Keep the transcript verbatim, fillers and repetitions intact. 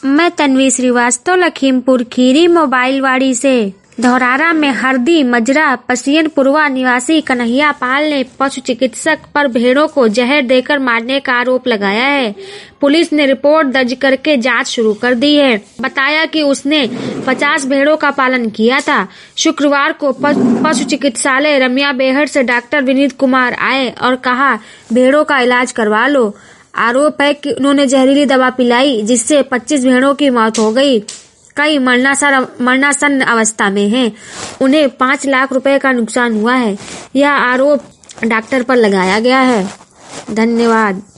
मैं तन्वी श्रीवास्तव, लखीमपुर खीरी मोबाइलवाड़ी से। धौरारा में हरदी मजरा पसियनपुरवा निवासी कन्हैया पाल ने पशु चिकित्सक पर भेड़ों को जहर देकर मारने का आरोप लगाया है। पुलिस ने रिपोर्ट दर्ज करके जांच शुरू कर दी है। बताया कि उसने पचास भेड़ों का पालन किया था। शुक्रवार को पशु चिकित्सालय रमिया बेहड़ से डॉक्टर विनीत कुमार आए और कहा, भेड़ों का इलाज करवा लो। आरोप है कि उन्होंने जहरीली दवा पिलाई, जिससे पच्चीस भेड़ों की मौत हो गई। कई मरणासन अवस्था में हैं। उन्हें पाँच लाख रुपए का नुकसान हुआ है। यह आरोप डॉक्टर पर लगाया गया है। धन्यवाद।